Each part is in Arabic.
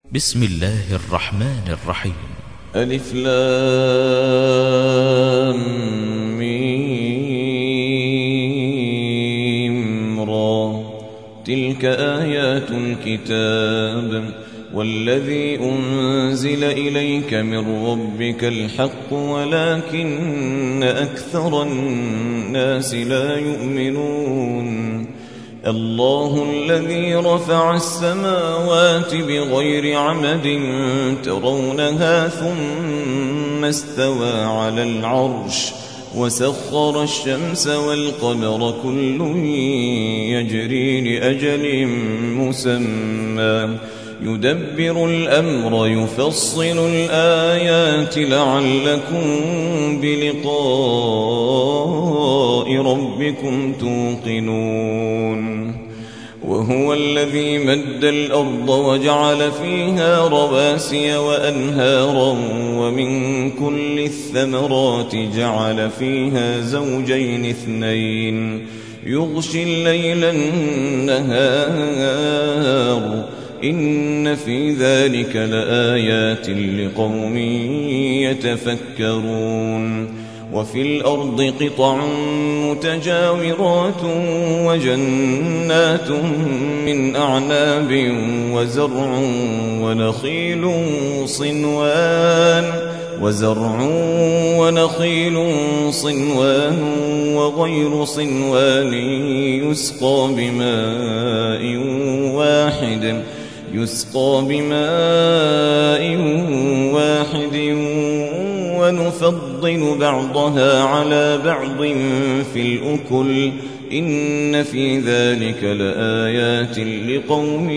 بسم الله الرحمن الرحيم. ألف لام ميم را. تلك آيات الكتاب والذي أنزل إليك من ربك الحق ولكن أكثر الناس لا يؤمنون. الله الذي رفع السماوات بغير عمد ترونها ثم استوى على العرش وسخر الشمس والقمر كل يجري لأجل مسمى يدبر الأمر يفصل الآيات لعلكم بلقاء ربكم توقنون. وهو الذي مد الأرض وجعل فيها رواسي وأنهارا ومن كل الثمرات جعل فيها زوجين اثنين يغشي الليل النهار إن في ذلك لآيات لقوم يتفكرون. وفي الأرض قطع متجاورات وجنات من أعناب وزرع ونخيل صنوان وغير صنوان يسقى بماء واحد ونفضل بعضها على بعض في الأكل إن في ذلك لآيات لقوم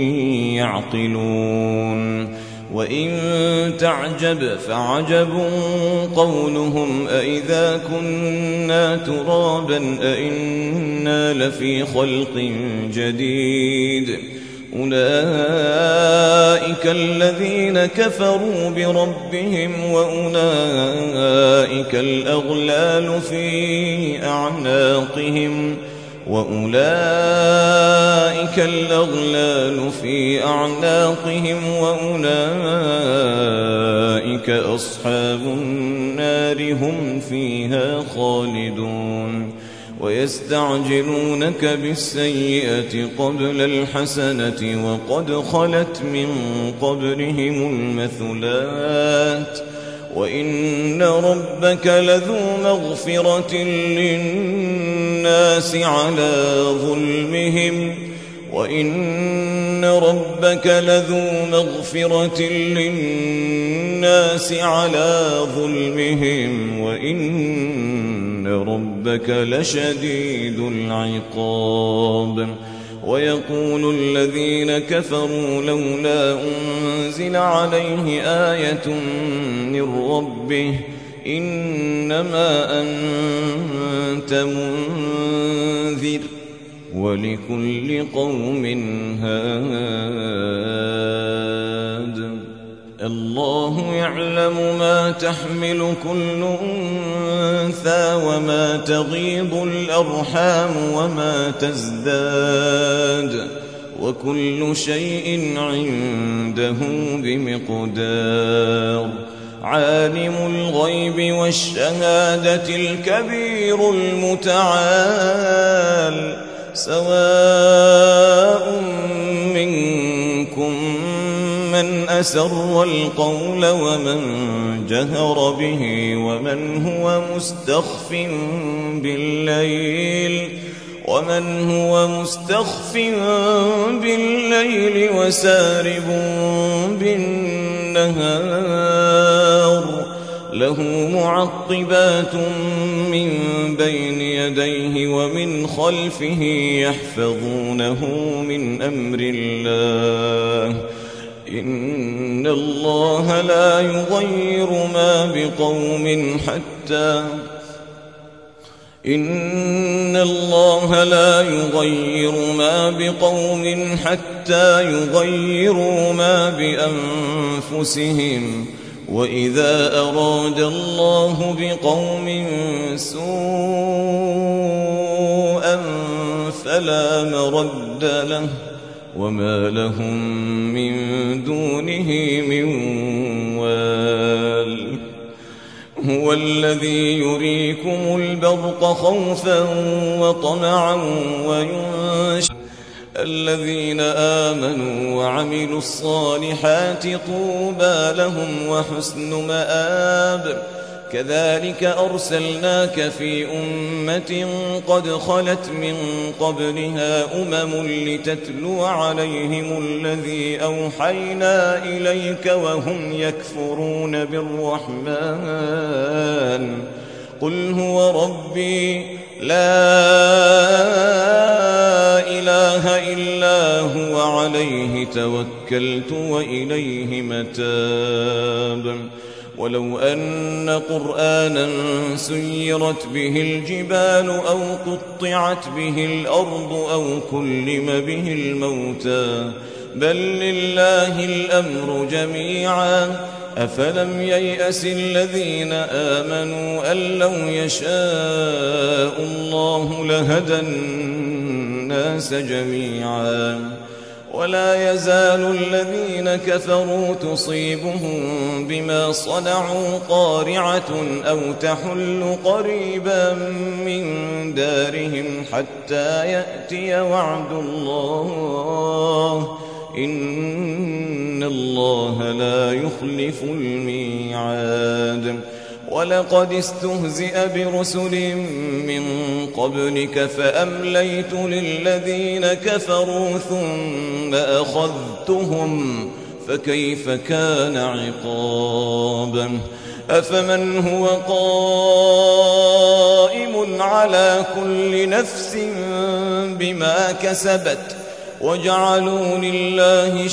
يعقلون. وإن تعجب فعجب قولهم أإذا كنا ترابا أإنا لفي خلق جديد أولئك الذين كفروا بربهم وأولئك الأغلال في أعناقهم وأولئك أصحاب النار هم فيها خالدون. ويستعجلونك بالسيئة قبل الحسنة وقد خلت من قبلهم المثلات وإن ربك لذو مغفرة للناس على ظلمهم وإن ربك لشديد العقاب. ويقول الذين كفروا لولا أنزل عليه آية من ربه إنما أنت منذر ولكل قوم هاد. الله يعلم ما تحمل كل أنثى وما تغيض الأرحام وما تزداد وكل شيء عنده بمقدار. عالم الغيب والشهادة الكبير المتعال سواء منكم من أسر القول ومن جهر به ومن هو مستخف بالليل وسارب بالنهار له معقبات من بين يديه ومن خلفه يحفظونه من أمر الله إن الله لا يغير ما بقوم حتى يغيروا ما بأنفسهم وإذا أراد الله بقوم سوءا فلا مرد له وما لهم من دونه من وال. هو الذي يريكم البرق خوفا وطمعا وينشئ الذين آمنوا وعملوا الصالحات طوبى لهم وحسن مآب. كذلك أرسلناك في أمة قد خلت من قبلها لتتلو عليهم الذي أوحينا إليك وهم يكفرون بالرحمن. قل هو ربي لا إله إلا هو عليه توكلت وإليه متاب. ولو أن قرآنا سيرت به الجبال أو قطعت به الأرض أو كلم به الموتى بل لله الأمر جميعا. أفلم ييأس الذين آمنوا أن لو يشاء الله لهدى الناس جميعا. ولا يزال الذين كفروا تصيبهم بما صنعوا قارعة أو تحل قريبا من دارهم حتى يأتي وعد الله إن الله لا يخلف الميعاد. ولقد استهزئ برسل من قبلك فأمليت للذين كفروا ثم أخذتهم فكيف كان عقاب. أفمن هو قائم على كل نفس بما كسبت وجعلوا لله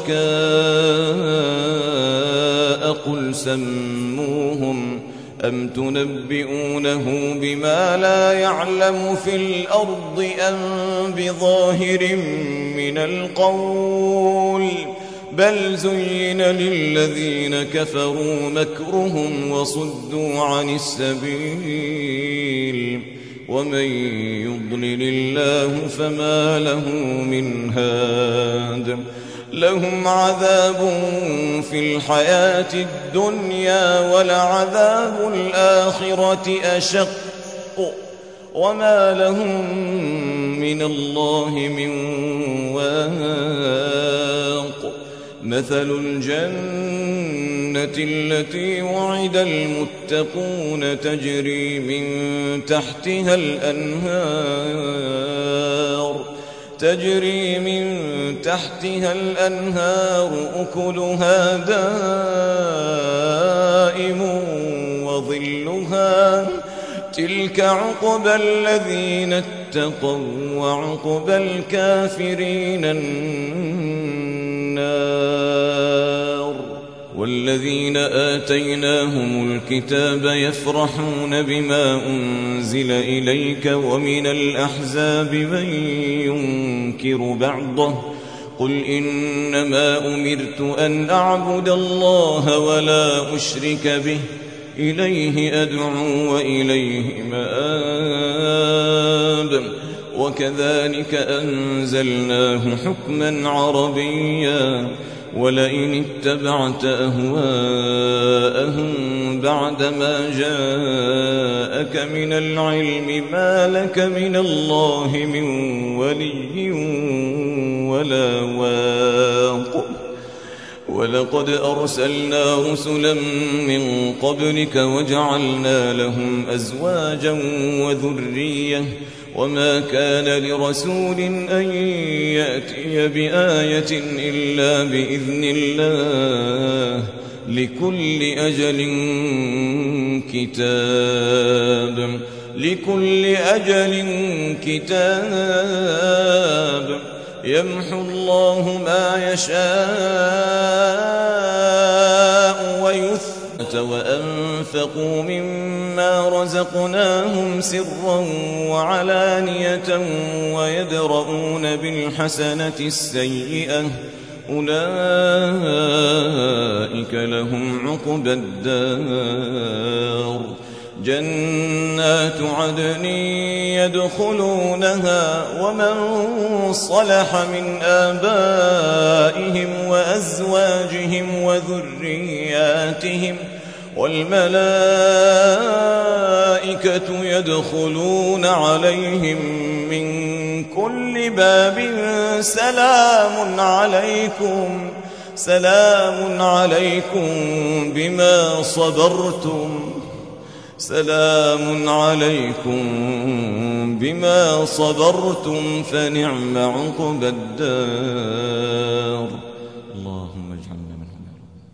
شركاء قل سموهم أم تنبئونه بما لا يعلم في الأرض أم بظاهر من القول بل زين للذين كفروا مكرهم وصدوا عن السبيل ومن يضلل الله فما له من هاد. لهم عذاب في الحياة الدنيا ولعذاب الآخرة أشق وما لهم من الله من واق. مثل الجنة التي وعد المتقون تجري من تحتها الأنهار أكلها دائم وظلها تلك عقبى الذين اتقوا وعقبى الكافرين النار. والذين آتيناهم الكتاب يفرحون بما أنزل إليك ومن الأحزاب من ينكر بعضه قل إنما أمرت أن أعبد الله ولا أشرك به إليه أدعو وإليه مآب. وكذلك أنزلناه حكما عربيا ولئن اتبعت أهواءهم بعدما جاءك من العلم ما لك من الله من ولي ولا واق. ولقد أرسلنا رسلا من قبلك وجعلنا لهم أزواجا وذرية وما كان لرسول أن يأتي بآية إلا بإذن الله لكل أجل كتاب يمحو الله ما يشاء ويثبت. وأنفقوا مما رزقناهم سرا وعلانية ويدرؤون بالحسنة السيئة أولئك لهم عقبى الدار. جنات عدن يدخلونها ومن صلح من آبائهم وأزواجهم وذرياتهم والملائكة يدخلون عليهم من كل باب سلام عليكم بما صبرتم فنعم عقبى الدار. اللهم اجعلنا منهم.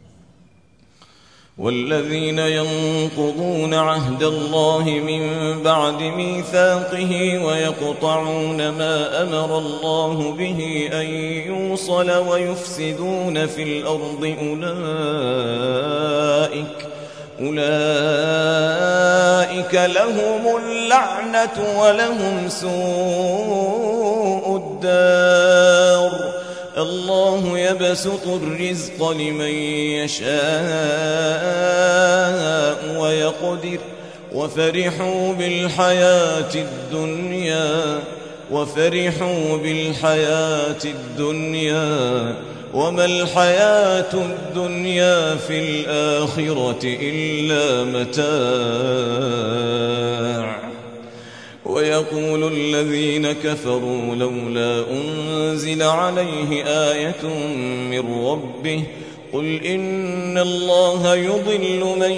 والذين ينقضون عهد الله من بعد ميثاقه ويقطعون ما أمر الله به أن يوصل ويفسدون في الأرض أولئك لهم اللعنة ولهم سوء الدار. الله يبسط الرزق لمن يشاء ويقدر وفرحوا بالحياة الدنيا وما الحياة الدنيا في الآخرة إلا متاع. ويقول الذين كفروا لولا أنزل عليه آية من ربه قل إن الله يضل من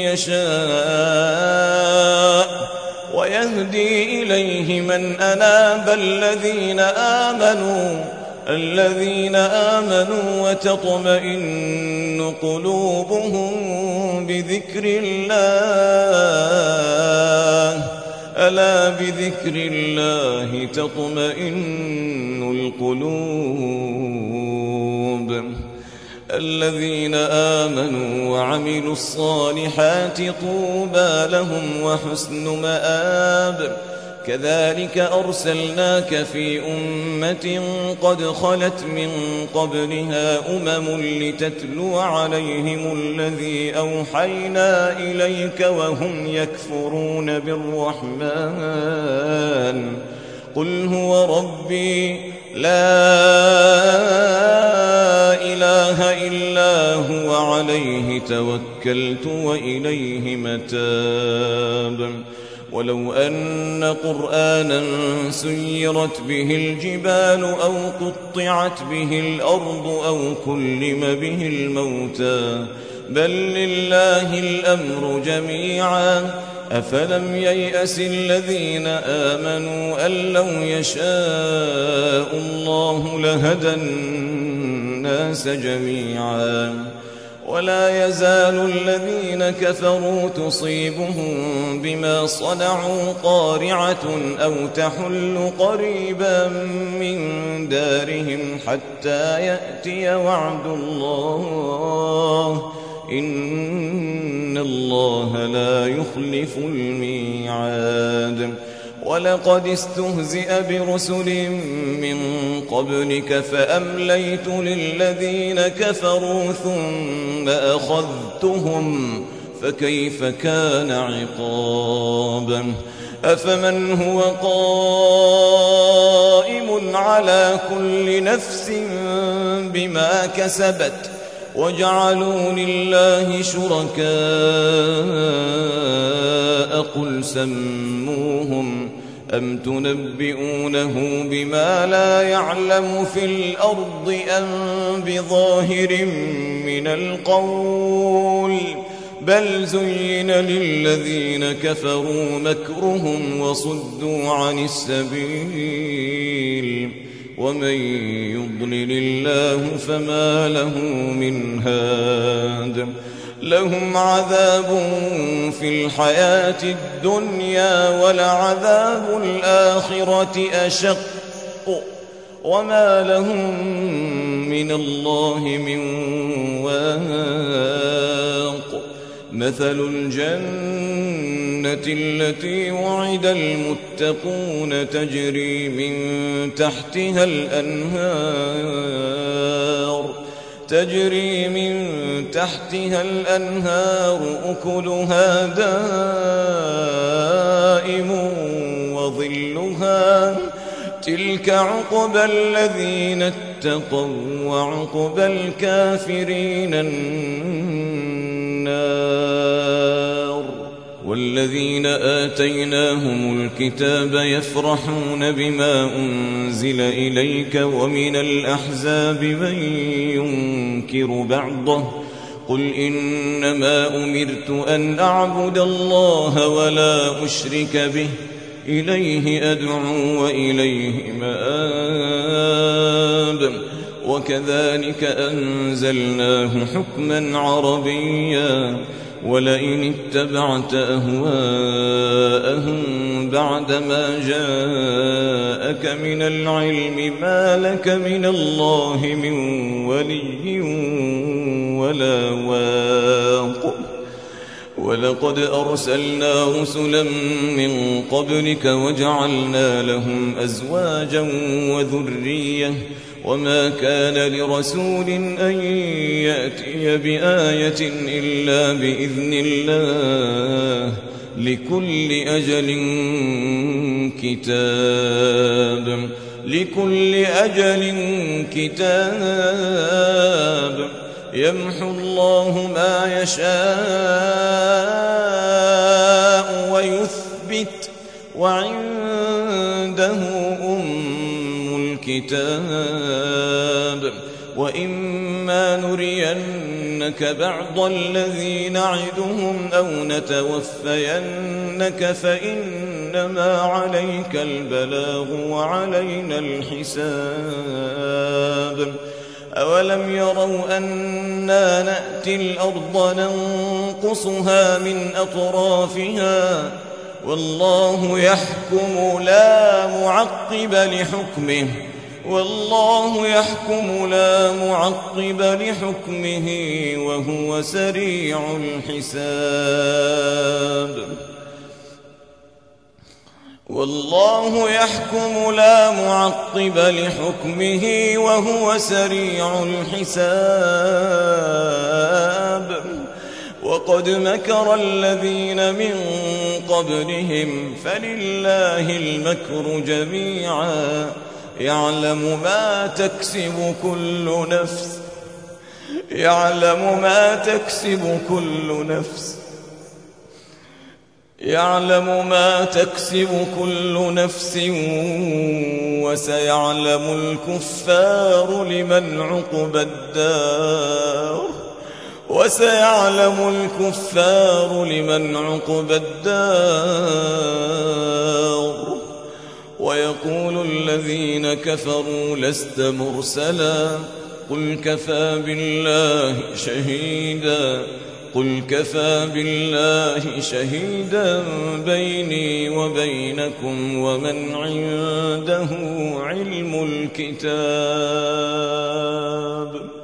يشاء ويهدي إليه من أناب. الذين آمنوا وتطمئن قلوبهم بذكر الله ألا بذكر الله تطمئن القلوب. الذين آمنوا وعملوا الصالحات طوبى لهم وحسن مآب. كذلك أرسلناك في أمة قد خلت من قبلها لتتلو عليهم الذي أوحينا إليك وهم يكفرون بالرحمن قل هو ربي لا إله إلا هو عليه توكلت وإليه متاب. ولو أن قرآنا سيرت به الجبال أو قطعت به الأرض أو كلم به الموتى بل لله الأمر جميعا أفلم ييأس الذين آمنوا أن لو يشاء الله لهدى الناس جميعا. ولا يزال الذين كفروا تصيبهم بما صنعوا قارعة أو تحل قريبا من دارهم حتى يأتي وعد الله إن الله لا يخلف الميعاد. ولقد استهزئ برسل من قبلك فأمليت للذين كفروا ثم أخذتهم فكيف كان عقاب. أفمن هو قائم على كل نفس بما كسبت وجعلوا لله شركاء قل سموهم أم تنبئونه بما لا يعلم في الأرض أم بظاهر من القول بل زين للذين كفروا مكرهم وصدوا عن السبيل ومن يضلل الله فما له من هاد. لهم عذاب في الحياة الدنيا ولعذاب الآخرة أشق وما لهم من الله من واق. مثل الجنة التي وعد المتقون تجري من تحتها الأنهار تجري من تحتها الأنهار أكلها دائم وظلها تلك عقبى الذين اتقوا وعقبى الكافرين النار. والذين آتيناهم الكتاب يفرحون بما أنزل إليك ومن الأحزاب من ينكر بعضه قل إنما أمرت أن أعبد الله ولا أشرك به إليه أدعو وإليه مآب. وكذلك أنزلناه حكما عربيا ولئن اتبعت أهواءهم بعدما جاءك من العلم ما لك من الله من ولي ولا واق. ولقد أرسلنا رسلا من قبلك وجعلنا لهم أزواجا وذرية وما كان لرسول أن يأتي بآية إلا بإذن الله لكل أجل كتاب يمحو الله ما يشاء ويثبت وعنده الكتاب. وإما نرينك بعض الذي نعدهم أو نتوفينك فإنما عليك البلاغ وعلينا الحساب. أولم يروا أنا نأتي الأرض ننقصها من أطرافها والله يحكم لا معقب لحكمه وهو سريع الحساب. والله يحكم لا معقب لحكمه وهو سريع الحساب. وقد مكر الذين من قبلهم فلله المكر جميعا يعلم ما تكسب كل نفس وسيعلم الكفار لمن عقبى الدار. ويقول الذين كفروا لست مرسلا قل كفى بالله شهيدا بيني وبينكم ومن عنده علم الكتاب.